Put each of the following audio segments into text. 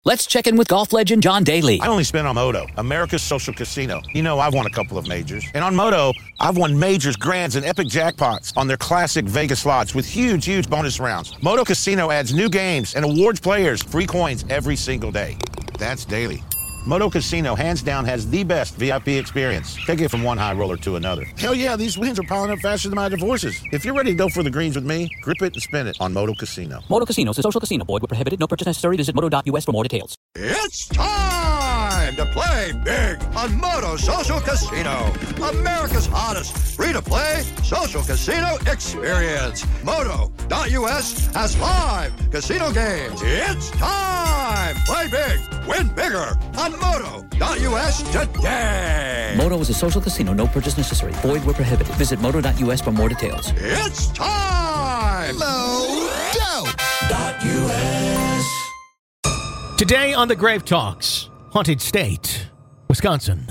Let's check in with golf legend John Daly. I only spin on Moto, America's social casino. You know, I've won a couple of majors. And on Moto, I've won majors, grands, and epic jackpots on their classic Vegas slots with huge, huge bonus rounds. Moto Casino adds new games and awards players free coins every single day. That's daily. Moto Casino, hands down, has the best VIP experience. Take it from one high roller to another. Hell yeah, these wins are piling up faster than my divorces. If you're ready to go for the greens with me, grip it and spin it on Moto Casino. Moto Casino is a social casino. Void where prohibited. No purchase necessary. Visit moto.us for more details. It's time to play big on Moto Social Casino, America's hottest free-to-play social casino experience. Moto.us has live casino games. It's time! Play big, win bigger on Moto.us today. Moto is a social casino. No purchase necessary. Void where prohibited. Visit moto.us for more details. It's time! Moto.us. Today on the Grave Talks, Haunted State, Wisconsin.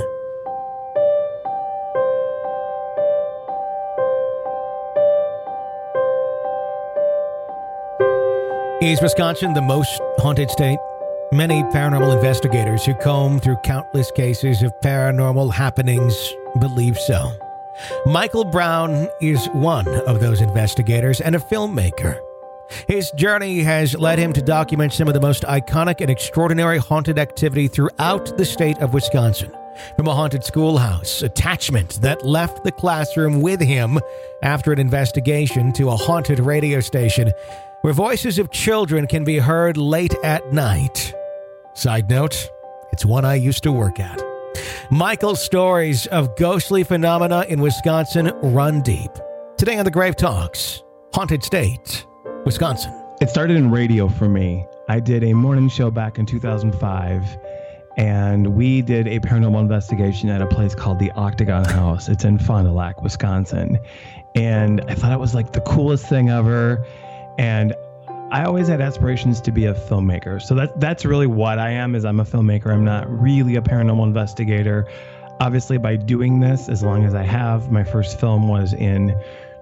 Is Wisconsin the most haunted state? Many paranormal investigators who comb through countless cases of paranormal happenings believe so. Michael Brown is one of those investigators and a filmmaker. His journey has led him to document some of the most iconic and extraordinary haunted activity throughout the state of Wisconsin. From a haunted schoolhouse attachment that left the classroom with him after an investigation to a haunted radio station where voices of children can be heard late at night. Side note, it's one I used to work at. Michael's stories of ghostly phenomena in Wisconsin run deep. Today on the Grave Talks, Haunted State, Wisconsin. It started in radio for me. I did a morning show back in 2005, and we did a paranormal investigation at a place called the Octagon House. It's in Fond du Lac, Wisconsin. And I thought it was like the coolest thing ever. And I always had aspirations to be a filmmaker. So that's really what I am, is I'm a filmmaker. I'm not really a paranormal investigator. Obviously, by doing this, as long as I have, my first film was in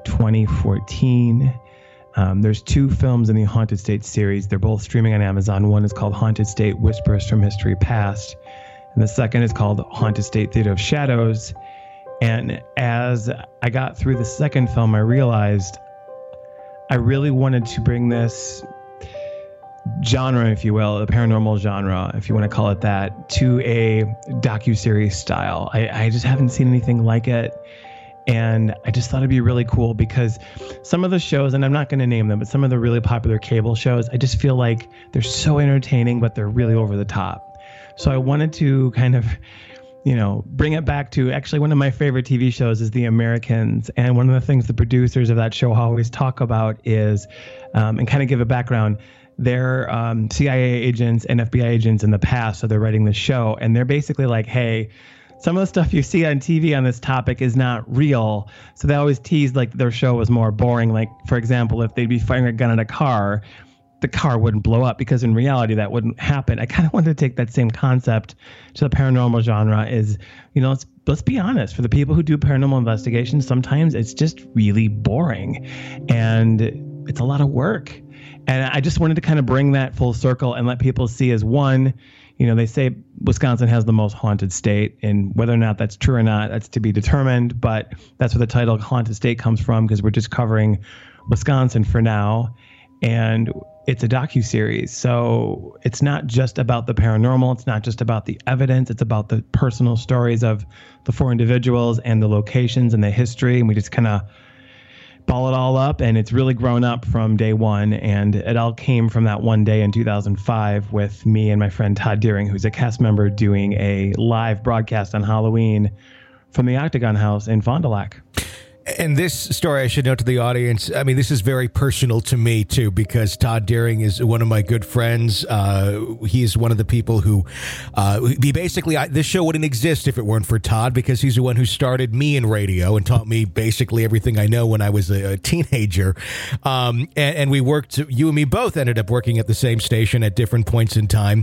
2014. There's two films in the Haunted State series. They're both streaming on Amazon. One is called Haunted State Whispers from History Past, and the second is called Haunted State Theater of Shadows. And as I got through the second film, I realized I really wanted to bring this genre, if you will, the paranormal genre, if you want to call it that, to a docuseries style. I just haven't seen anything like it. And I just thought it'd be really cool because some of the shows, and I'm not going to name them, but some of the really popular cable shows, I just feel like they're so entertaining, but they're really over the top. So I wanted to kind of, bring it back to actually one of my favorite TV shows is The Americans. And one of the things the producers of that show always talk about is, and kind of give a background, they're CIA agents and FBI agents in the past. So they're writing the show and they're basically like, hey, some of the stuff you see on TV on this topic is not real. So they always teased like their show was more boring. Like, for example, if they'd be firing a gun at a car, the car wouldn't blow up because in reality that wouldn't happen. I kind of wanted to take that same concept to the paranormal genre is, let's be honest, for the people who do paranormal investigations, sometimes it's just really boring and it's a lot of work. And I just wanted to kind of bring that full circle and let people see as one, they say Wisconsin has the most haunted state, and whether or not that's true or not, that's to be determined. But that's where the title Haunted State comes from, because we're just covering Wisconsin for now. And it's a docuseries. So it's not just about the paranormal. It's not just about the evidence. It's about the personal stories of the four individuals and the locations and the history. And we just kind of ball it all up, and it's really grown up from day one. And it all came from that one day in 2005 with me and my friend Todd Deering, who's a cast member, doing a live broadcast on Halloween from the Octagon House in Fond du Lac. And this story, I should note to the audience, I mean, this is very personal to me, too, because Todd Deering is one of my good friends. He's one of the people who, this show wouldn't exist if it weren't for Todd, because he's the one who started me in radio and taught me basically everything I know when I was a teenager. And we worked, you and me both ended up working at the same station at different points in time.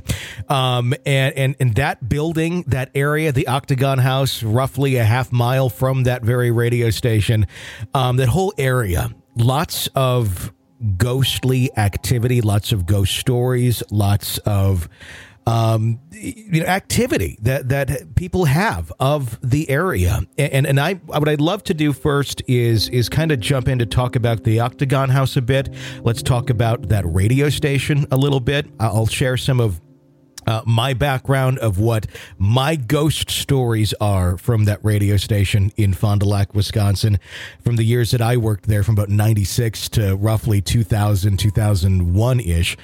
And that building, that area, the Octagon House, roughly a half mile from that very radio station, that whole area, lots of ghostly activity, lots of ghost stories, lots of activity that people have of the area. And what I'd love to do first is kind of jump in to talk about the Octagon House a bit. Let's talk about that radio station a little bit. I'll share some of my background of what my ghost stories are from that radio station in Fond du Lac, Wisconsin, from the years that I worked there, from about 96 to roughly 2000, 2001-ish.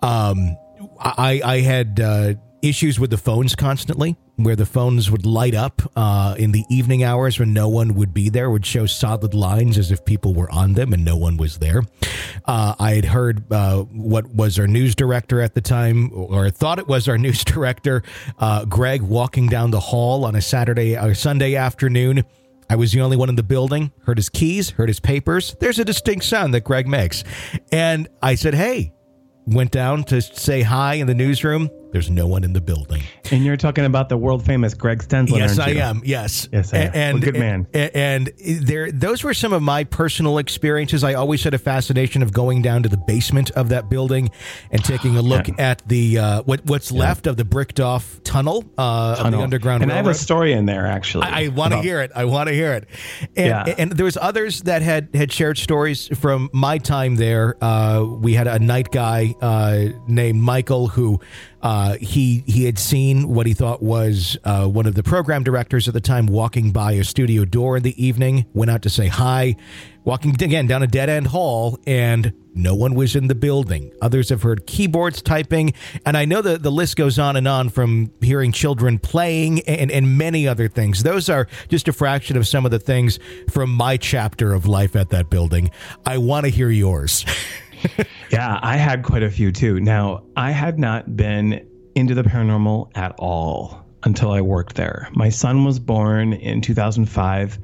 I had issues with the phones constantly, where the phones would light up in the evening hours when no one would be there, would show solid lines as if people were on them and no one was there. I had heard what was our news director at the time, or thought it was our news director, Greg, walking down the hall on a Saturday or Sunday afternoon. I was the only one in the building, heard his keys, heard his papers. There's a distinct sound that Greg makes. And I said, hey, went down to say hi in the newsroom. There's no one in the building. And you're talking about the world famous Greg Stensler. Yes, I am. Yes. Yes, I am. And good man. And those were some of my personal experiences. I always had a fascination of going down to the basement of that building and taking a look at the what's left of the bricked off tunnel of the Underground And Railroad. I have a story in there, actually. I want to hear it. I want to hear it. And there was others that had shared stories from my time there. We had a night guy named Michael who he had seen what he thought was one of the program directors at the time walking by a studio door in the evening, went out to say hi, walking again down a dead-end hall, and no one was in the building. Others have heard keyboards typing, and I know that the list goes on and on, from hearing children playing and many other things. Those are just a fraction of some of the things from my chapter of life at that building. I want to hear yours. Yeah, I had quite a few too. Now, I had not been into the paranormal at all until I worked there. My son was born in 2005.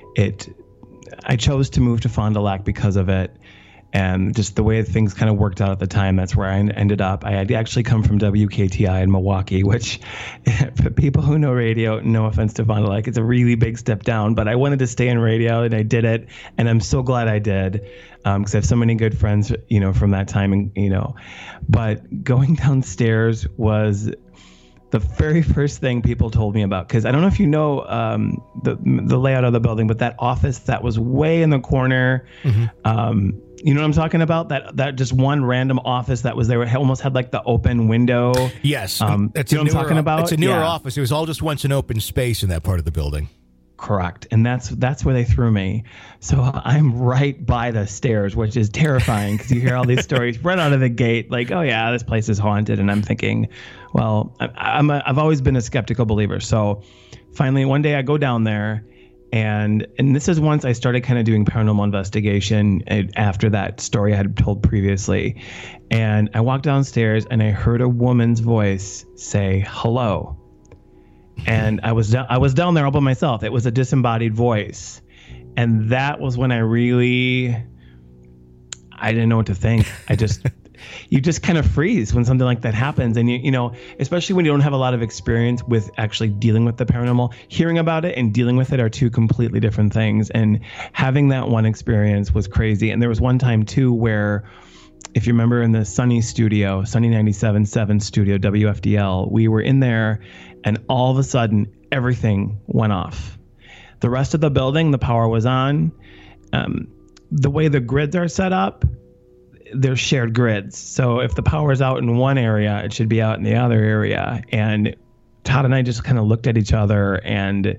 I chose to move to Fond du Lac because of it. And just the way things kind of worked out at the time, that's where I ended up. I had actually come from WKTI in Milwaukee, which, for people who know radio, no offense to Fond du Lac, it's a really big step down. But I wanted to stay in radio, and I did it. And I'm so glad I did, because I have so many good friends, from that time. And but going downstairs was the very first thing people told me about, because I don't know if you know the layout of the building, but that office that was way in the corner. Mm-hmm. You know what I'm talking about? That just one random office that was there. It almost had like the open window. Yes. You know what I'm talking about? It's a newer office. It was all just once an open space in that part of the building. Correct. And that's where they threw me. So I'm right by the stairs, which is terrifying, because you hear all these stories right out of the gate, like, oh yeah, this place is haunted. And I'm thinking, well, I've always been a skeptical believer. So finally one day I go down there, and this is once I started kind of doing paranormal investigation after that story I had told previously. And I walked downstairs and I heard a woman's voice say, hello. And I was down there all by myself. It was a disembodied voice. And that was when I didn't know what to think. You just kind of freeze when something like that happens. And especially when you don't have a lot of experience with actually dealing with the paranormal, hearing about it and dealing with it are two completely different things. And having that one experience was crazy. And there was one time too, where, if you remember, in the Sunny 97.7 studio, WFDL, we were in there, and all of a sudden everything went off. The rest of the building, the power was on. The way the grids are set up, they're shared grids. So if the power is out in one area, it should be out in the other area. And Todd and I just kind of looked at each other, and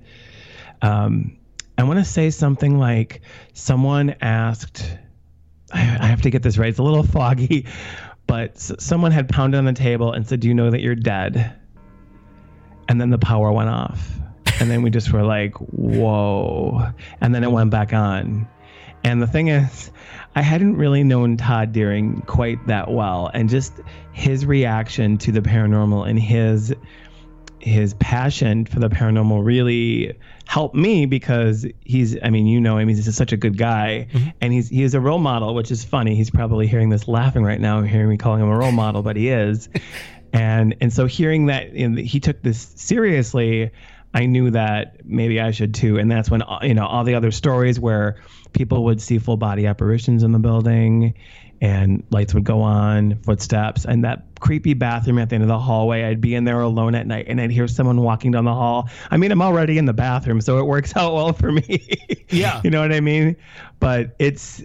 I want to say something like, someone asked, I have to get this right, it's a little foggy, but someone had pounded on the table and said, do you know that you're dead? And then the power went off. And then we just were like, whoa. And then it went back on. And the thing is, I hadn't really known Todd Deering quite that well. And just his reaction to the paranormal and his passion for the paranormal really helped me, because he's such a good guy. Mm-hmm. And he's a role model, which is funny. He's probably hearing this laughing right now, hearing me calling him a role model, but he is. And so hearing that he took this seriously, I knew that maybe I should too. And that's when, all the other stories where people would see full body apparitions in the building, and lights would go on, footsteps, and that creepy bathroom at the end of the hallway. I'd be in there alone at night, and I'd hear someone walking down the hall. I mean, I'm already in the bathroom, so it works out well for me. Yeah. You know what I mean? But it's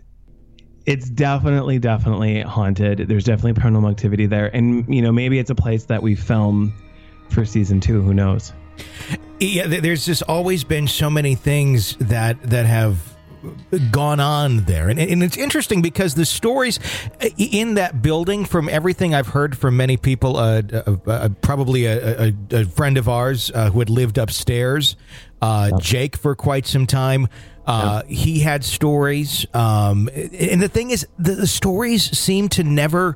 definitely haunted. There's definitely paranormal activity there. And, maybe it's a place that we film for season 2. Who knows? Yeah, there's just always been so many things that have gone on there. And it's interesting because the stories in that building, from everything I've heard from many people, probably a friend of ours who had lived upstairs, Jake, for quite some time, he had stories. And the thing is, the stories seem to never...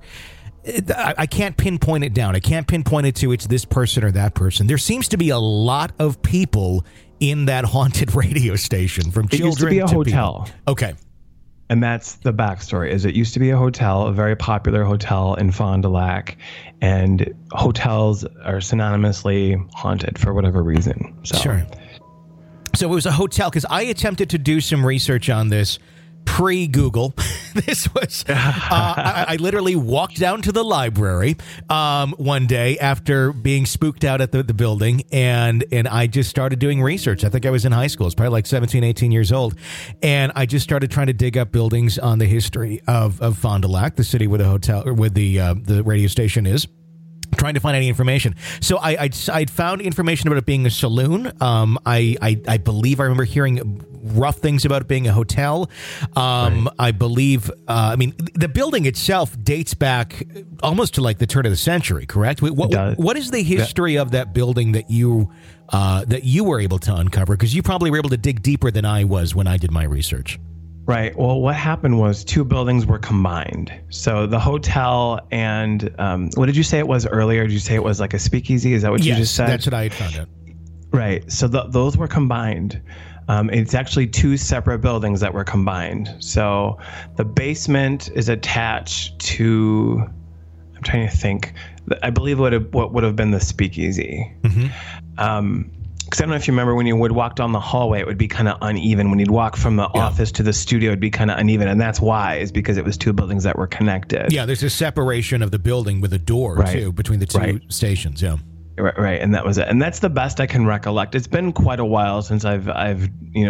I can't pinpoint it down. I can't pinpoint it to it's this person or that person. There seems to be a lot of people in that haunted radio station, from children to It used to be a hotel. People. Okay. And that's the backstory, is it used to be a hotel, a very popular hotel in Fond du Lac, and hotels are synonymously haunted for whatever reason. So. Sure. So it was a hotel, because I attempted to do some research on this pre-Google. This was, I literally walked down to the library one day after being spooked out at the building, and I just started doing research. I think I was in high school. It's probably like 17, 18 years old. And I just started trying to dig up buildings on the history of Fond du Lac, the city where the hotel, or where the radio station is. Trying to find any information. So I'd found information about it being a saloon. I believe I remember hearing rough things about it being a hotel. Right. I believe, the building itself dates back almost to like the turn of the century, correct? What is the history of that building that you were able to uncover? Because you probably were able to dig deeper than I was when I did my research. Right. Well, what happened was 2 buildings were combined. So the hotel and what did you say it was earlier? Did you say it was like a speakeasy? Is that what you just said? That's what I had found out. Right. So those were combined. It's actually 2 separate buildings that were combined. So the basement is attached to, I'm trying to think, I believe what would have been the speakeasy. Mm-hmm. Because I don't know if you remember, when you would walk down the hallway, it would be kind of uneven. When you'd walk from the office to the studio, it'd be kind of uneven. And that's why, is because it was 2 buildings that were connected. Yeah, there's a separation of the building with a door, too, between the 2 stations. Yeah. Right. And that was it. And that's the best I can recollect. It's been quite a while since I've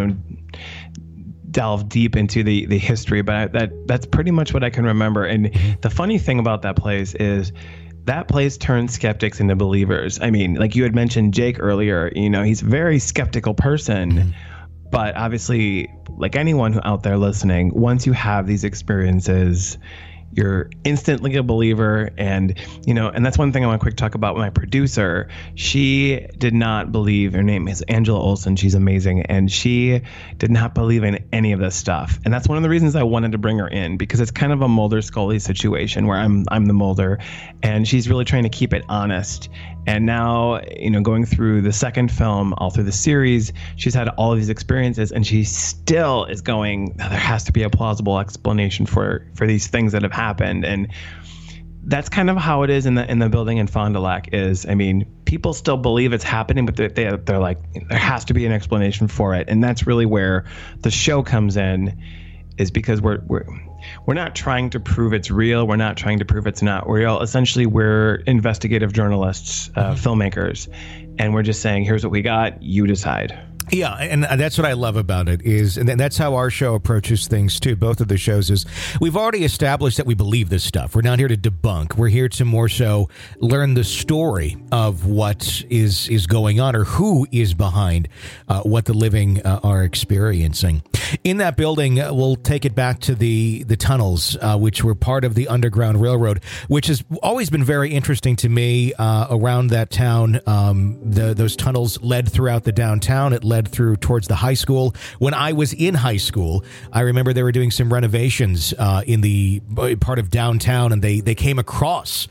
delved deep into the history, but that's pretty much what I can remember. And the funny thing about that place is, that place turns skeptics into believers. I mean, like you had mentioned Jake earlier, he's a very skeptical person, but obviously, like anyone out there listening, once you have these experiences, you're instantly a believer. And, and that's one thing I want to quick talk about with my producer. She did not believe, her name is Angela Olsen. She's amazing. And she did not believe in any of this stuff. And that's one of the reasons I wanted to bring her in, because it's kind of a Mulder Scully situation where I'm the Mulder, and she's really trying to keep it honest. And now, going through the second film, all through the series, she's had all of these experiences, and she still is going, there has to be a plausible explanation for these things that have happened. And that's kind of how it is in the building in Fond du Lac. Is, people still believe it's happening, but they're like, there has to be an explanation for it. And that's really where the show comes in, is because we're not trying to prove it's real. We're not trying to prove it's not real. Essentially, we're investigative journalists, filmmakers, and we're just saying, here's what we got. You decide. Yeah, and that's what I love about it is, and that's how our show approaches things too. Both of the shows is, we've already established that we believe this stuff. We're not here to debunk. We're here to more so learn the story of what is going on, or who is behind what the living are experiencing. In that building, we'll take it back to the tunnels, which were part of the Underground Railroad, which has always been very interesting to me around that town. Those tunnels led throughout the downtown. It led through towards the high school. When I was in high school, I remember they were doing some renovations in the part of downtown, and they came across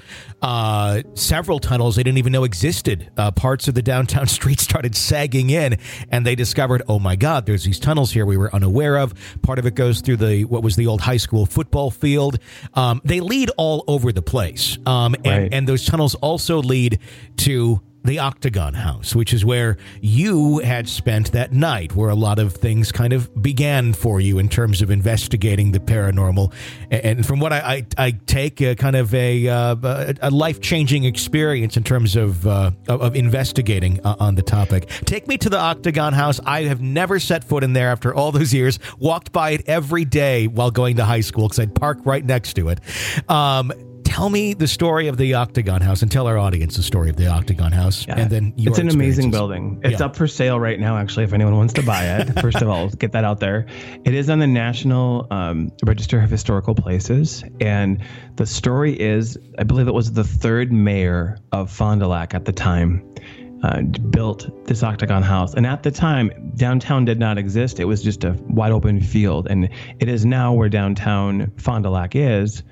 several tunnels they didn't even know existed. Parts of the downtown street started sagging in, and they discovered, oh my God, there's these tunnels here we were unaware of. Part of it goes through what was the old high school football field. They lead all over the place. And those tunnels also lead to the Octagon House, which is where you had spent that night, where a lot of things kind of began for you in terms of investigating the paranormal. And from what I take, kind of a life-changing experience in terms of investigating on the topic. Take me to the Octagon House. I have never set foot in there after all those years. Walked by it every day while going to high school because I'd park right next to it. Tell me the story of the Octagon House and tell our audience the story of the Octagon House. Yeah. And then it's an amazing building. It's up for sale right now, actually, if anyone wants to buy it. First of all, get that out there. It is on the National Register of Historical Places. And the story is, I believe it was the third mayor of Fond du Lac at the time built this Octagon House. And at the time, downtown did not exist. It was just a wide open field. And it is now where downtown Fond du Lac is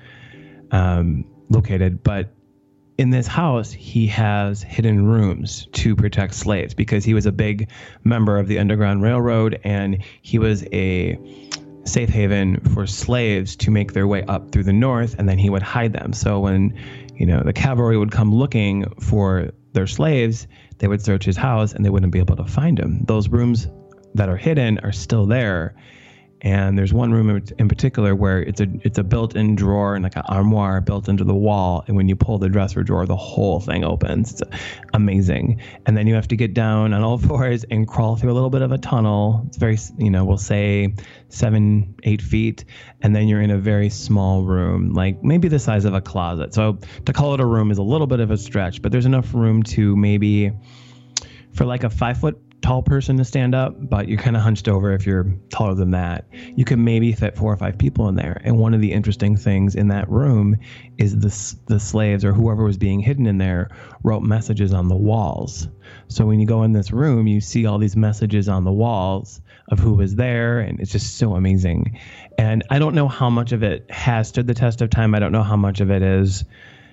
located. But in this house, he has hidden rooms to protect slaves because he was a big member of the Underground Railroad, and he was a safe haven for slaves to make their way up through the north, and then he would hide them. So when, the cavalry would come looking for their slaves, they would search his house and they wouldn't be able to find him. Those rooms that are hidden are still there. And there's one room in particular where it's a built-in drawer and like an armoire built into the wall. And when you pull the dresser drawer, the whole thing opens. It's amazing. And then you have to get down on all fours and crawl through a little bit of a tunnel. It's very, we'll say 7-8 feet. And then you're in a very small room, like maybe the size of a closet. So to call it a room is a little bit of a stretch, but there's enough room to maybe for like a 5-foot tall person to stand up, but you're kind of hunched over if you're taller than that. You could maybe fit 4 or 5 people in there. And one of the interesting things in that room is the slaves or whoever was being hidden in there wrote messages on the walls. So when you go in this room, you see all these messages on the walls of who was there, and it's just so amazing. And I don't know how much of it has stood the test of time. I don't know how much of it is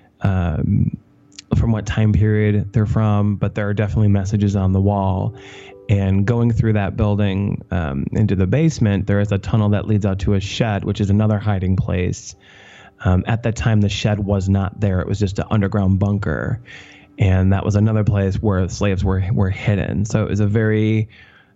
from what time period they're from, but there are definitely messages on the wall. And going through that building into the basement, there is a tunnel that leads out to a shed, which is another hiding place. At that time, the shed was not there. It was just an underground bunker. And that was another place where slaves were hidden. So it was a very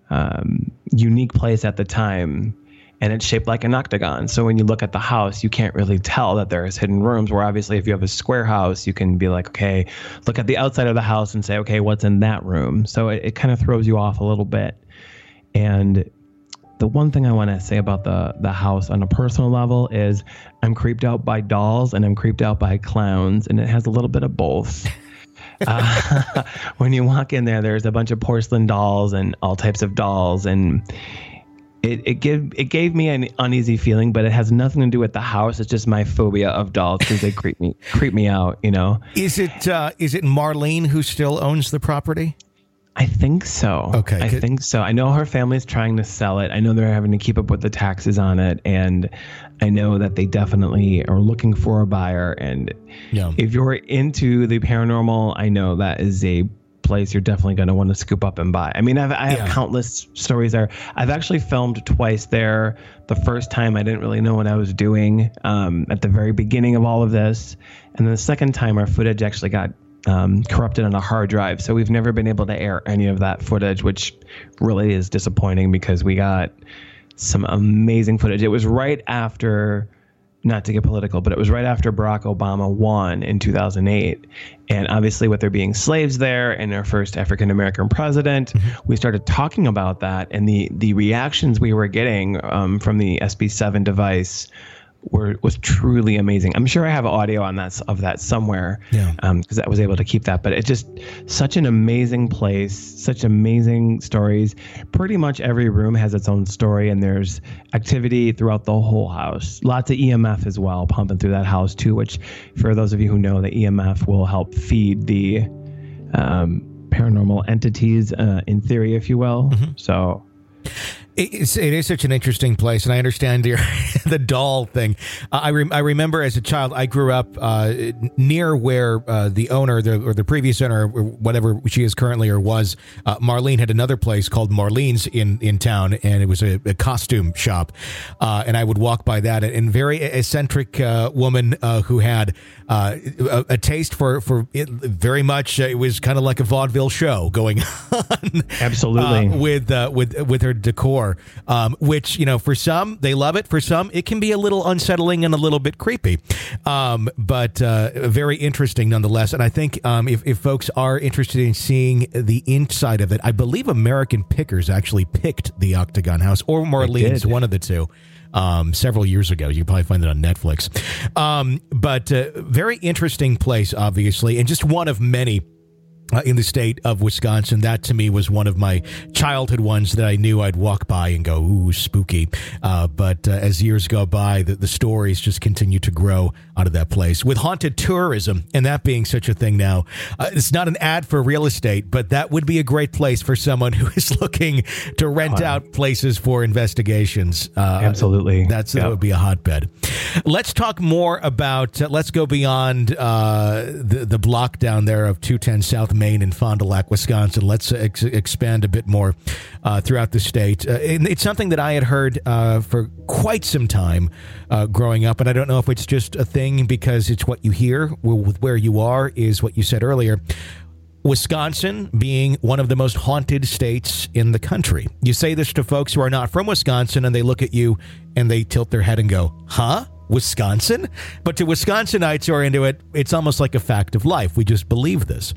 unique place at the time. And it's shaped like an octagon. So when you look at the house, you can't really tell that there's hidden rooms, where obviously if you have a square house, you can be like, okay, look at the outside of the house and say, okay, what's in that room? So it kind of throws you off a little bit. And the one thing I want to say about the house on a personal level is I'm creeped out by dolls and I'm creeped out by clowns, and it has a little bit of both. When you walk in there, there's a bunch of porcelain dolls and all types of dolls, and It gave me an uneasy feeling, but it has nothing to do with the house. It's just my phobia of dolls because they creep me out. Is it Marlene who still owns the property? I think so. Okay, I think so. I know her family's trying to sell it. I know they're having to keep up with the taxes on it, and I know that they definitely are looking for a buyer. And if you're into the paranormal, I know that is a place you're definitely going to want to scoop up and buy. I mean, I have countless stories there. I've actually filmed twice there. The first time I didn't really know what I was doing at the very beginning of all of this. And then the second time our footage actually got corrupted on a hard drive. So we've never been able to air any of that footage, which really is disappointing because we got some amazing footage. It was right after, not to get political, but it was right after Barack Obama won in 2008. And obviously with there being slaves there and our first African-American president, we started talking about that. And the reactions we were getting from the SB7 device was truly amazing. I'm sure I have audio on that somewhere, because I was able to keep that. But it's just such an amazing place, such amazing stories. Pretty much every room has its own story, and there's activity throughout the whole house. Lots of EMF as well, pumping through that house too, which for those of you who know, the EMF will help feed the paranormal entities, in theory, if you will. So... It is such an interesting place, and I understand the doll thing. I remember as a child, I grew up near where the owner, or the previous owner, or whatever she is currently or was, Marlene, had another place called Marlene's in town, and it was a costume shop. And I would walk by that, and very eccentric woman who had a taste for it very much. It was kind of like a vaudeville show going on. Absolutely. With her decor, which, for some, they love it. For some, it can be a little unsettling and a little bit creepy, but very interesting nonetheless. And I think if folks are interested in seeing the inside of it, I believe American Pickers actually picked the Octagon House, or Marlene's, one of the two. Several years ago. You can probably find it on Netflix. But very interesting place, obviously, and just one of many in the state of Wisconsin. That to me was one of my childhood ones that I knew I'd walk by and go, ooh, spooky. But as years go by, the stories just continue to grow out of that place. With haunted tourism, and that being such a thing now, it's not an ad for real estate, but that would be a great place for someone who is looking to rent out places for investigations. Absolutely. That would be a hotbed. Let's talk more about, let's go beyond the block down there of 210 South Main in Fond du Lac, Wisconsin. Let's expand a bit more throughout the state. It's something that I had heard for quite some time growing up, and I don't know if it's just a thing because it's what you hear with where you are, is what you said earlier. Wisconsin being one of the most haunted states in the country. You say this to folks who are not from Wisconsin, and they look at you and they tilt their head and go, huh? Wisconsin? But to Wisconsinites who are into it, it's almost like a fact of life. We just believe this.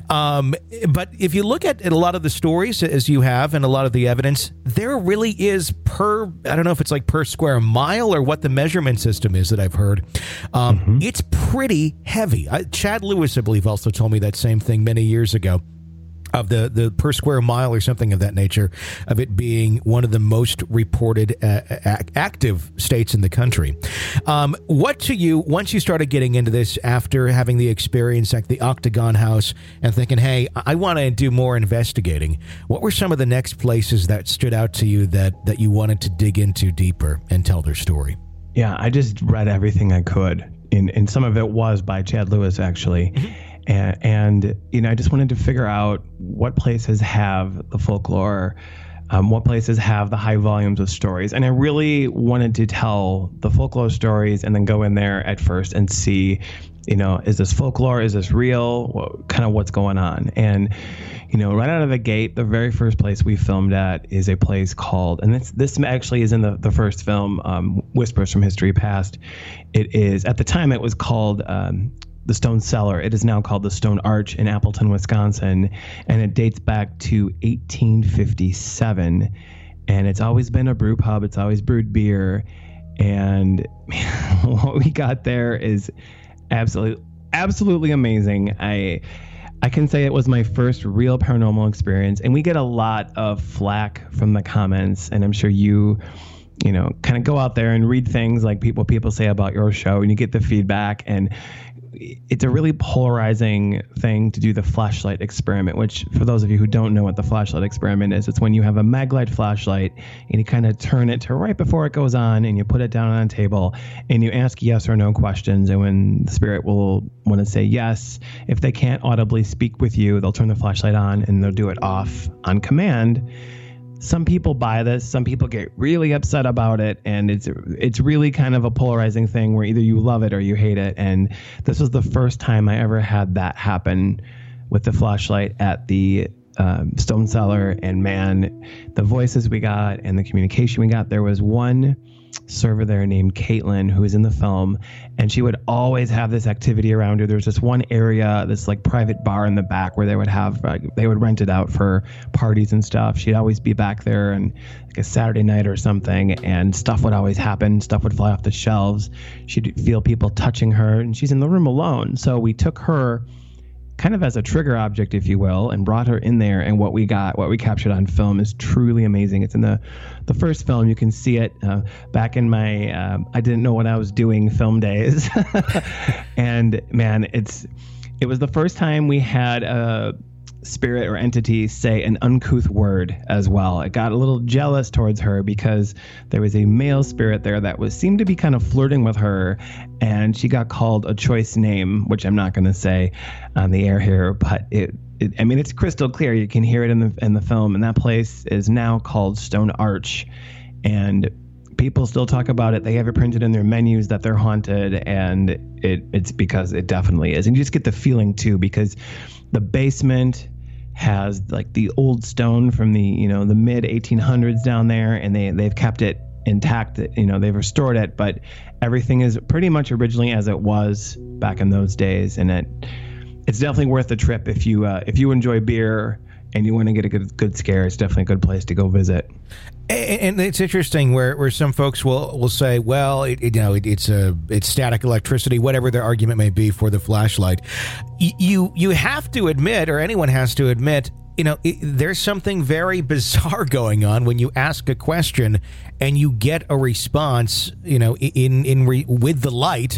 But if you look at a lot of the stories, as you have, and a lot of the evidence, there really is I don't know if it's like per square mile or what the measurement system is that I've heard. It's pretty heavy. Chad Lewis, I believe, also told me that same thing many years ago, of the per square mile or something of that nature, of it being one of the most reported active states in the country. What to you, once you started getting into this after having the experience at the Octagon House and thinking, hey, I want to do more investigating, what were some of the next places that stood out to you that you wanted to dig into deeper and tell their story? Yeah, I just read everything I could. And some of it was by Chad Lewis, actually. Mm-hmm. And I just wanted to figure out what places have the folklore, what places have the high volumes of stories. And I really wanted to tell the folklore stories and then go in there at first and see, is this folklore? Is this real? Kind of what's going on? And, right out of the gate, the very first place we filmed at is a place called, and this actually is in the first film, Whispers from History Past. It is, at the time it was called the Stone Cellar. It is now called the Stone Arch in Appleton, Wisconsin, and it dates back to 1857. And it's always been a brew pub. It's always brewed beer. And what we got there is absolutely amazing. I can say it was my first real paranormal experience, and we get a lot of flack from the comments, and I'm sure you kind of go out there and read things like people say about your show, and you get the feedback, and it's a really polarizing thing to do the flashlight experiment, which for those of you who don't know what the flashlight experiment is, it's when you have a Maglite flashlight and you kind of turn it to right before it goes on and you put it down on a table and you ask yes or no questions. And when the spirit will want to say yes, if they can't audibly speak with you, they'll turn the flashlight on and they'll do it off on command. Some people buy this, some people get really upset about it, and it's really kind of a polarizing thing where either you love it or you hate it. And this was the first time I ever had that happen with the flashlight at the Stone Cellar. And man, the voices we got and the communication we got, there was one server there named Caitlin who was in the film, and she would always have this activity around her. There's this one area, this like private bar in the back where they would have they would rent it out for parties and stuff. She'd always be back there and like a Saturday night or something, and stuff would always happen. Stuff would fly off the shelves. She'd feel people touching her, and she's in the room alone. So we took her kind of as a trigger object, if you will, and brought her in there. And what we captured on film is truly amazing. It's in the first film. You can see it back in my I didn't know what I was doing film days. And man, it was the first time we had spirit or entity say an uncouth word as well. It got a little jealous towards her because there was a male spirit there that seemed to be kind of flirting with her, and she got called a choice name, which I'm not going to say on the air here, but it's crystal clear. You can hear it in the film, and that place is now called Stone Arch, and people still talk about it. They have it printed in their menus that they're haunted, and it's because it definitely is. And you just get the feeling too, because the basement has like the old stone from the mid 1800s down there, and they've kept it intact. They've restored it, but everything is pretty much originally as it was back in those days, and it's definitely worth the trip if you enjoy beer and you want to get a good scare. It's definitely a good place to go visit. And it's interesting where some folks will say, well, it's static electricity, whatever their argument may be for the flashlight. You have to admit, or anyone has to admit, there's something very bizarre going on when you ask a question and you get a response, with the light,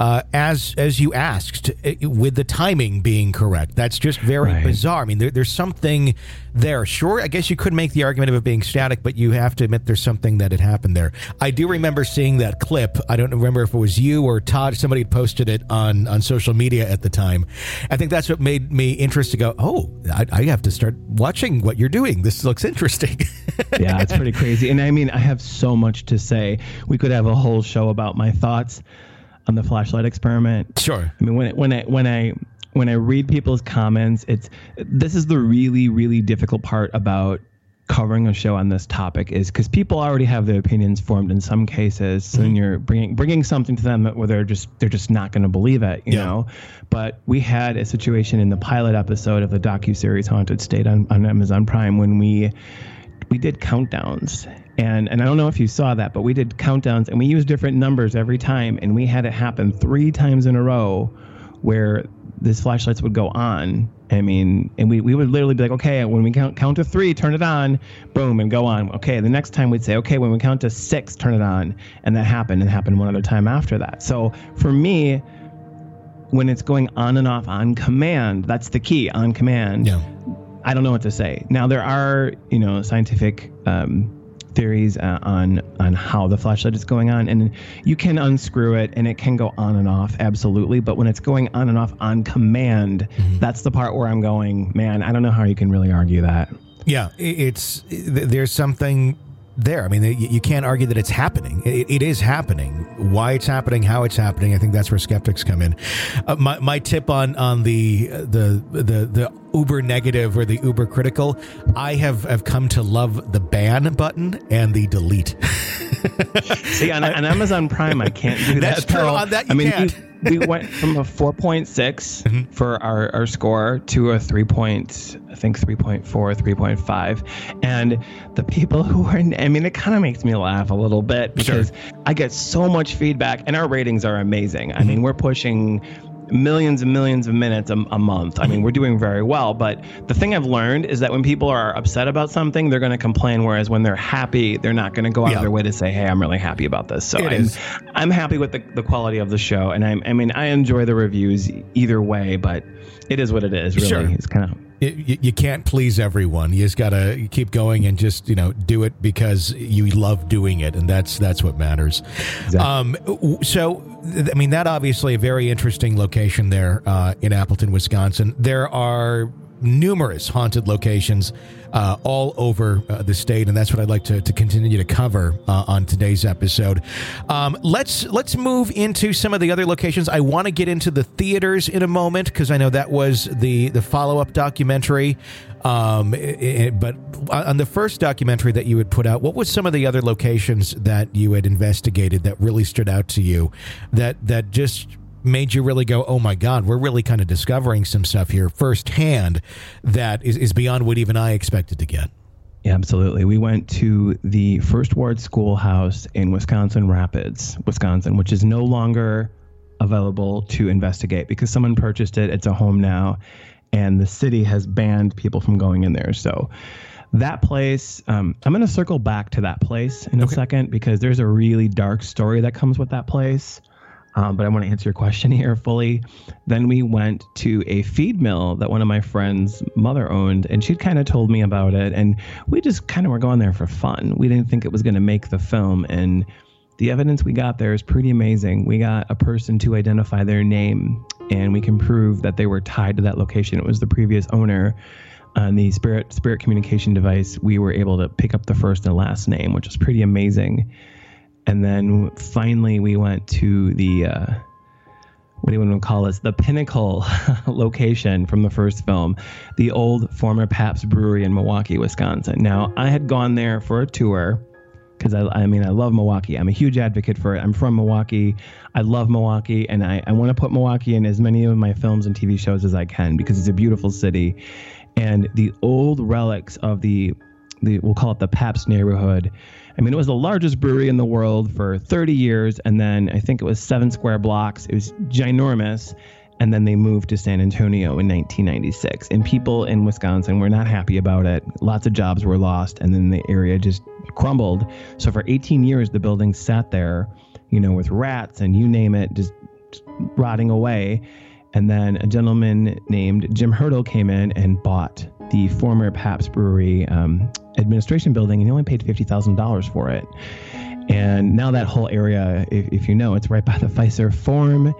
as you asked, with the timing being correct. That's just very bizarre. I mean, there's something there. Sure, I guess you could make the argument of it being static, but you have to admit there's something that had happened there. I do remember seeing that clip. I don't remember if it was you or Todd. Somebody had posted it on social media at the time. I think that's what made me interested to go, oh, I have to start watching what you're doing. This looks interesting. Yeah, it's pretty crazy. And I mean, I have so much to say. We could have a whole show about my thoughts on the flashlight experiment. Sure. I mean, when I read people's comments, this is the really, really difficult part about covering a show on this topic, is because people already have their opinions formed in some cases. So then you're bringing something to them where they're just not going to believe it, you know. But we had a situation in the pilot episode of the docuseries Haunted State on Amazon Prime when we did countdowns. And I don't know if you saw that, but we did countdowns and we used different numbers every time, and we had it happen 3 times in a row where these flashlights would go on. I mean, and we would literally be like, okay, when we count to 3, turn it on, boom, and go on. Okay, the next time we'd say, okay, when we count to 6, turn it on. And that happened, and happened one other time after that. So for me, when it's going on and off on command, that's the key, on command. Yeah. I don't know what to say. Now, there are, scientific theories on how the flashlight is going on, and you can unscrew it and it can go on and off, absolutely. But when it's going on and off on command, that's the part where I'm going, man, I don't know how you can really argue that. Yeah, there's something there. I mean, you can't argue that it's happening. It is happening. Why it's happening, how it's happening, I think that's where skeptics come in. My tip on the uber negative or the uber critical, I have come to love the ban button and the delete. See, on Amazon Prime, I can't do that. That's true. On that you can't. We went from a 4.6 for our score to a 3.4, 3.5. And the people who are, it kind of makes me laugh a little bit because I get so much feedback, and our ratings are amazing. I mean, we're pushing millions and millions of minutes a month. I mean, we're doing very well. But the thing I've learned is that when people are upset about something, they're going to complain. Whereas when they're happy, they're not going to go out of their way to say, hey, I'm really happy about this. So I'm happy with the quality of the show. And I enjoy the reviews either way, but it is what it is, really. Sure. It's kind of... You can't please everyone. You just got to keep going and just, do it because you love doing it. And that's what matters. Exactly. That obviously a very interesting location there in Appleton, Wisconsin. There are numerous haunted locations all over the state, and that's what I'd like to continue to cover on today's episode. Let's move into some of the other locations. I want to get into the theaters in a moment because I know that was the follow-up documentary. But on the first documentary that you had put out, what was some of the other locations that you had investigated that really stood out to you that just made you really go, oh my God, we're really kind of discovering some stuff here firsthand that is beyond what even I expected to get? Yeah, absolutely. We went to the First Ward Schoolhouse in Wisconsin Rapids, Wisconsin, which is no longer available to investigate because someone purchased it. It's a home now, and the city has banned people from going in there. So that place, I'm going to circle back to that place in a second because there's a really dark story that comes with that place. but I want to answer your question here fully. Then we went to a feed mill that one of my friends' mother owned, and she'd kind of told me about it, and we just kind of were going there for fun. We didn't think it was going to make the film, and the evidence we got there is pretty amazing. We got a person to identify their name, and we can prove that they were tied to that location. It was the previous owner. On the spirit communication device, we were able to pick up the first and last name, which was pretty amazing. And then finally we went to the, what do you want to call this? The pinnacle location from the first film, the old former Pabst Brewery in Milwaukee, Wisconsin. Now, I had gone there for a tour because I love Milwaukee. I'm a huge advocate for it. I'm from Milwaukee. I love Milwaukee, and I want to put Milwaukee in as many of my films and TV shows as I can because it's a beautiful city. And the old relics of the we'll call it the Pabst neighborhood. I mean, it was the largest brewery in the world for 30 years, and then I think it was 7 square blocks. It was ginormous, and then they moved to San Antonio in 1996. And people in Wisconsin were not happy about it. Lots of jobs were lost, and then the area just crumbled. So for 18 years, the building sat there, with rats and you name it, just rotting away. And then a gentleman named Jim Hurdle came in and bought the former Pabst Brewery administration building, and he only paid $50,000 for it. And now that whole area, if you know, it's right by the Fiserv Forum.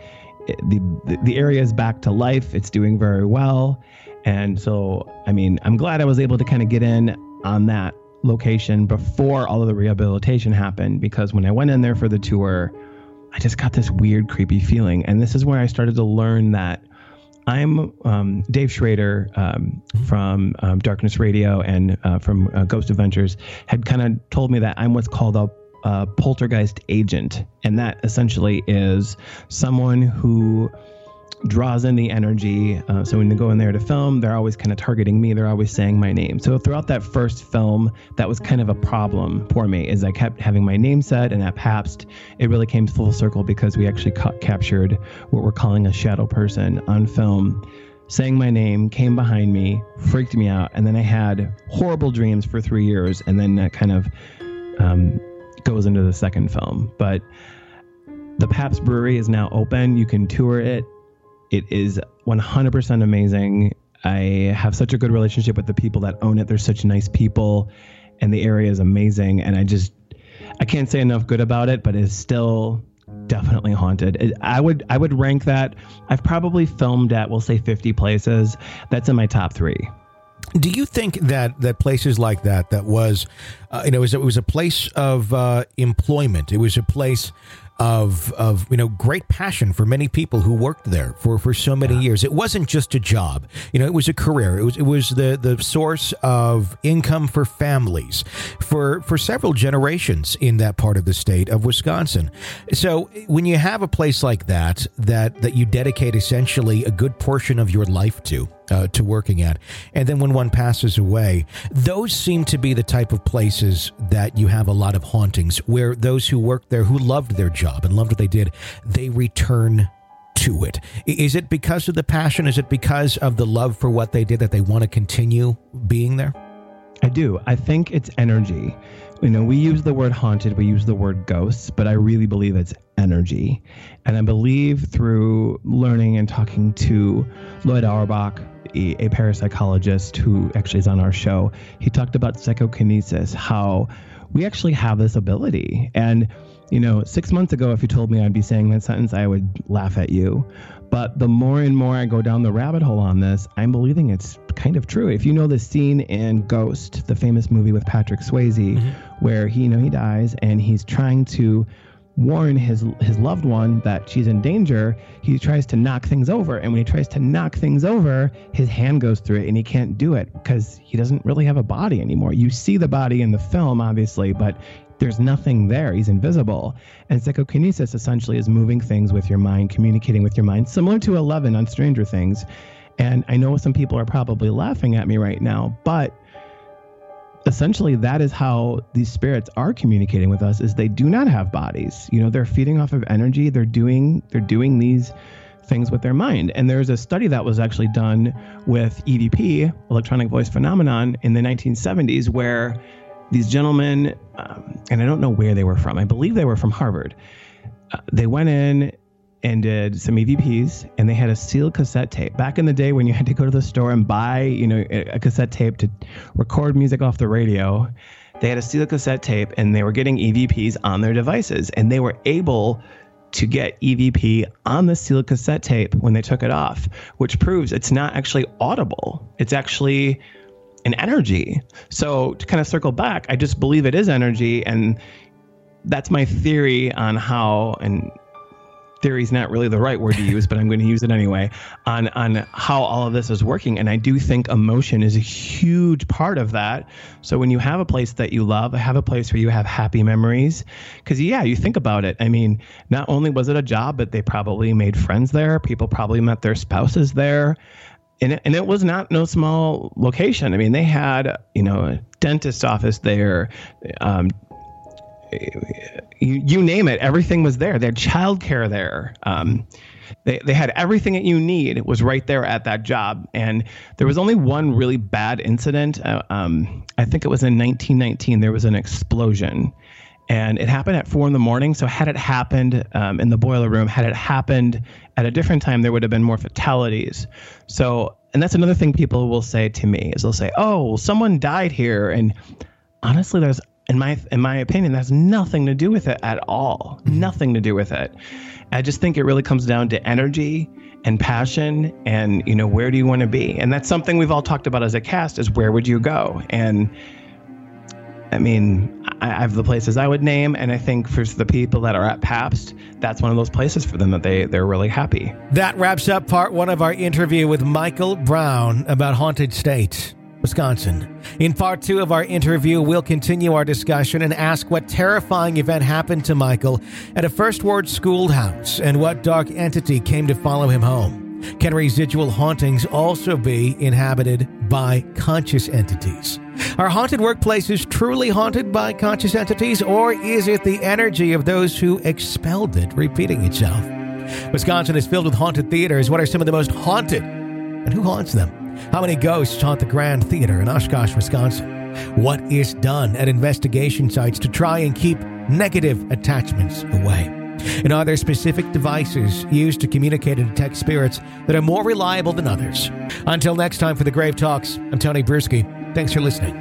The area is back to life. It's doing very well. And so, I'm glad I was able to kind of get in on that location before all of the rehabilitation happened, because when I went in there for the tour, I just got this weird, creepy feeling. And this is where I started to learn that I'm Dave Schrader from Darkness Radio and from Ghost Adventures had kind of told me that I'm what's called a poltergeist agent. And that essentially is someone who draws in the energy. So when they go in there to film, they're always kind of targeting me. They're always saying my name. So throughout that first film, that was kind of a problem for me, is I kept having my name said, and at Pabst, it really came full circle because we actually captured what we're calling a shadow person on film, saying my name, came behind me, freaked me out, and then I had horrible dreams for 3 years, and then that kind of goes into the second film. But the Pabst Brewery is now open. You can tour it. It is 100% amazing. I have such a good relationship with the people that own it. They're such nice people, and the area is amazing. And I can't say enough good about it, but it's still definitely haunted. I would rank that. I've probably filmed at, we'll say 50 places. That's in my top 3. Do you think that places like that was, it was a place of employment? It was a place of great passion for many people who worked there for so many years. It wasn't just a job. It was a career. It was the source of income for families for several generations in that part of the state of Wisconsin. So when you have a place like that you dedicate essentially a good portion of your life to working at, and then when one passes away, those seem to be the type of places that you have a lot of hauntings, where those who worked there, who loved their job and loved what they did, they return to it. Is it because of the passion? Is it because of the love for what they did that they want to continue being there? I do. I think it's energy. We use the word haunted, we use the word ghosts, but I really believe it's energy. And I believe through learning and talking to Lloyd Auerbach, a parapsychologist who actually is on our show, he talked about psychokinesis, how we actually have this ability. And 6 months ago, if you told me I'd be saying that sentence, I would laugh at you. But the more and more I go down the rabbit hole on this, I'm believing it's kind of true. If you know the scene in Ghost, the famous movie with Patrick Swayze, where he dies and he's trying to warn his loved one that she's in danger, he tries to knock things over. And when he tries to knock things over, his hand goes through it and he can't do it because he doesn't really have a body anymore. You see the body in the film, obviously, but there's nothing there. He's invisible. And psychokinesis essentially is moving things with your mind, communicating with your mind, similar to 11 on Stranger Things. And I know some people are probably laughing at me right now, but essentially that is how these spirits are communicating with us, is they do not have bodies. They're feeding off of energy. They're doing these things with their mind. And there's a study that was actually done with EVP, electronic voice phenomenon, in the 1970s, where these gentlemen, and I don't know where they were from. I believe they were from Harvard. They went in and did some EVPs, and they had a sealed cassette tape. Back in the day when you had to go to the store and buy, a cassette tape to record music off the radio, they had a sealed cassette tape, and they were getting EVPs on their devices, and they were able to get EVP on the sealed cassette tape when they took it off, which proves it's not actually audible. It's actually an energy. So to kind of circle back, I just believe it is energy, and that's my theory on how, and theory is not really the right word to use, but I'm going to use it anyway, on how all of this is working. And I do think emotion is a huge part of that. So when you have a place that you love, have a place where you have happy memories, because you think about it. I mean, not only was it a job, but they probably made friends there. People probably met their spouses there. And it was not no small location. I mean, they had, a dentist's office there, you name it, everything was there. They had childcare there. They had everything that you need. It was right there at that job. And there was only one really bad incident. I think it was in 1919. There was an explosion, and it happened at 4 a.m. So had it happened in the boiler room, had it happened at a different time, there would have been more fatalities. So, and that's another thing people will say to me is they'll say, "Oh, someone died here," and honestly, there's in my opinion, that has nothing to do with it at all. Nothing to do with it. I just think it really comes down to energy and passion and, where do you want to be? And that's something we've all talked about as a cast is where would you go? And I mean, I have the places I would name. And I think for the people that are at Pabst, that's one of those places for them that they're really happy. That wraps up part 1 of our interview with Michael Brown about Haunted State, Wisconsin. In part 2 of our interview, we'll continue our discussion and ask what terrifying event happened to Michael at a First Ward schoolhouse and what dark entity came to follow him home. Can residual hauntings also be inhabited by conscious entities? Are haunted workplaces truly haunted by conscious entities, or is it the energy of those who expelled it repeating itself? Wisconsin is filled with haunted theaters. What are some of the most haunted, and who haunts them? How many ghosts haunt the Grand Theater in Oshkosh, Wisconsin? What is done at investigation sites to try and keep negative attachments away? And are there specific devices used to communicate and detect spirits that are more reliable than others? Until next time for the Grave Talks, I'm Tony Bruschi. Thanks for listening.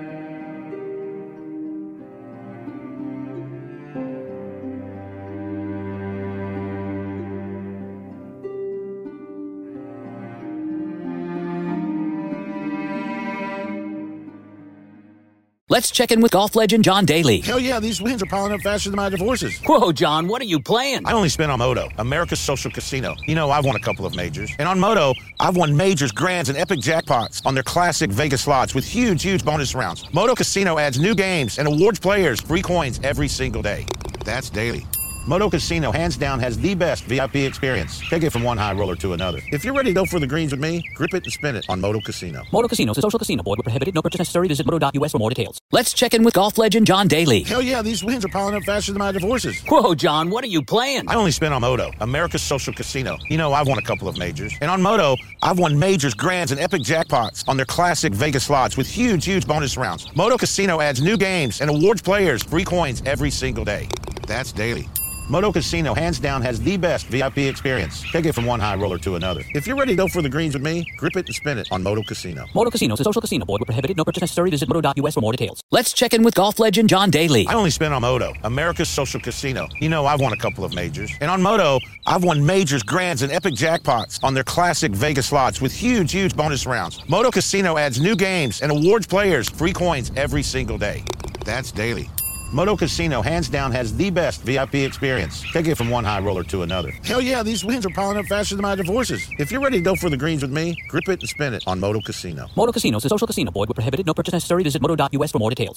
Let's check in with golf legend John Daly. Hell yeah, these wins are piling up faster than my divorces. Whoa, John, what are you playing? I only spin on Moto, America's social casino. I've won a couple of majors. And on Moto, I've won majors, grands, and epic jackpots on their classic Vegas slots with huge bonus rounds. Moto Casino adds new games and awards players free coins every single day. That's daily. Moto Casino, hands down, has the best VIP experience. Take it from one high roller to another. If you're ready to go for the greens with me, grip it and spin it on Moto Casino. Moto Casino is a social casino. Void where prohibited. No purchase necessary. Visit moto.us for more details. Let's check in with golf legend John Daly. Hell yeah, these wins are piling up faster than my divorces. Whoa, John, what are you playing? I only spin on Moto, America's social casino. I've won a couple of majors. And on Moto, I've won majors, grands, and epic jackpots on their classic Vegas slots with huge bonus rounds. Moto Casino adds new games and awards players free coins every single day. That's daily. Moto Casino, hands down, has the best VIP experience. Take it from one high roller to another. If you're ready to go for the greens with me, grip it and spin it on Moto Casino. Moto Casino is a social casino. Void where prohibited. No purchase necessary. Visit moto.us for more details. Let's check in with golf legend John Daly. I only spin on Moto, America's social casino. I've won a couple of majors. And on Moto, I've won majors, grands, and epic jackpots on their classic Vegas slots with huge bonus rounds. Moto Casino adds new games and awards players free coins every single day. That's daily. Moto Casino, hands down, has the best VIP experience. Take it from one high roller to another. Hell yeah, these wins are piling up faster than my divorces. If you're ready to go for the greens with me, grip it and spin it on Moto Casino. Moto Casino is a social casino. Void where prohibited. No purchase necessary. Visit moto.us for more details.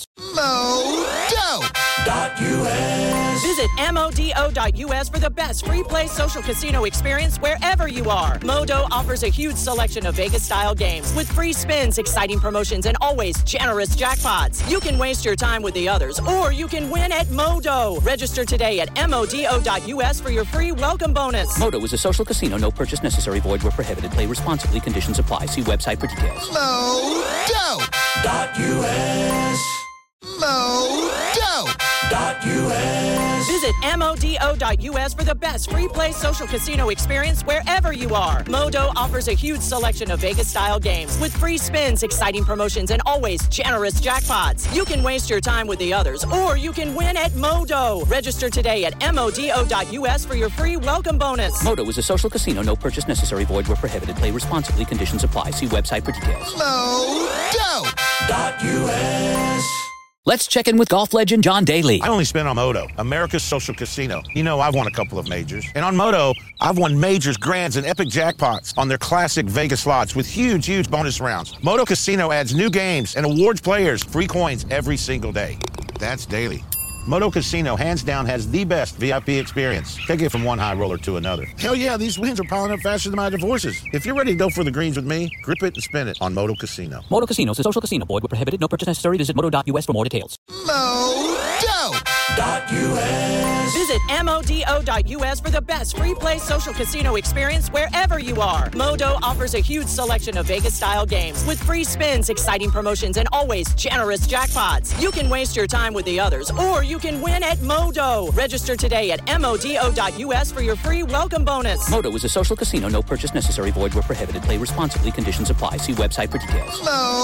Modo.us. Visit modo.us for the best free play social casino experience wherever you are. Modo offers a huge selection of Vegas-style games with free spins, exciting promotions, and always generous jackpots. You can waste your time with the others, or you can win at Modo. Register today at modo.us for your free welcome bonus. Modo is a social casino. No purchase necessary. Void where prohibited. Play responsibly. Conditions apply. See website for details. Modo.us. Modo.us. Visit Visit MODO.US for the best free play social casino experience wherever you are. Modo offers a huge selection of Vegas-style games with free spins, exciting promotions, and always generous jackpots. You can waste your time with the others, or you can win at Modo. Register today at MODO.US for your free welcome bonus. Modo is a social casino. No purchase necessary. Void where prohibited. Play responsibly. Conditions apply. See website for details. Modo.US. Let's check in with golf legend John Daly. I only spin on Moto, America's social casino. You know, I've won a couple of majors. And on Moto, I've won majors, grands, and epic jackpots on their classic Vegas slots with huge, huge bonus rounds. Moto Casino adds new games and awards players free coins every single day. That's daily. Moto Casino, hands down, has the best VIP experience. Take it from one high roller to another. Hell yeah, these wins are piling up faster than my divorces. If you're ready to go for the greens with me, grip it and spin it on Moto Casino. Moto Casino is a social casino. Void where prohibited. No purchase necessary. Visit Moto.US for more details. Modo.US. Visit MODO.US for the best free play social casino experience wherever you are. Modo offers a huge selection of Vegas-style games with free spins, exciting promotions, and always generous jackpots. You can waste your time with the others, or you can win at Modo. Register today at MODO.US for your free welcome bonus. Modo is a social casino. No purchase necessary. Void where prohibited. Play responsibly. Conditions apply. See website for details.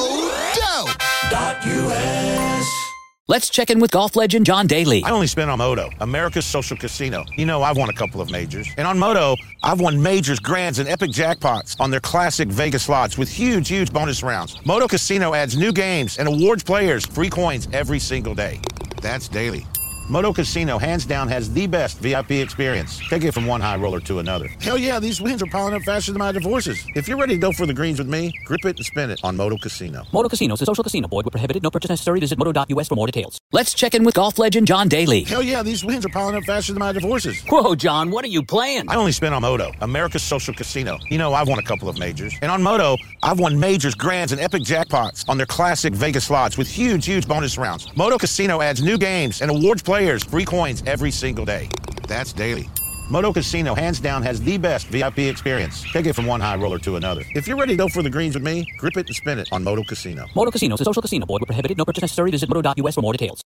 Modo.US. Let's check in with golf legend John Daly. I only spin on Moto, America's social casino. You know, I've won a couple of majors. And on Moto, I've won majors, grands, and epic jackpots on their classic Vegas slots with huge, huge bonus rounds. Moto Casino adds new games and awards players free coins every single day. That's daily. Moto Casino, hands down, has the best VIP experience. Take it from one high roller to another. Hell yeah, these wins are piling up faster than my divorces. If you're ready to go for the greens with me, grip it and spin it on Moto Casino. Moto Casino is a social casino. Void where prohibited. No purchase necessary. Visit Moto.US for more details. Let's check in with golf legend John Daly. Hell yeah, these wins are piling up faster than my divorces. Whoa, John, what are you playing? I only spin on Moto, America's social casino. You know, I've won a couple of majors. And on Moto, I've won majors, grands, and epic jackpots on their classic Vegas slots with huge, huge bonus rounds. Moto Casino adds new games and awards players free coins every single day. That's daily. Moto Casino, hands down, has the best VIP experience. Take it from one high roller to another. If you're ready to go for the greens with me, grip it and spin it on Moto Casino. Moto Casino is a social casino. Void where prohibited. No purchase necessary. Visit Moto.US for more details.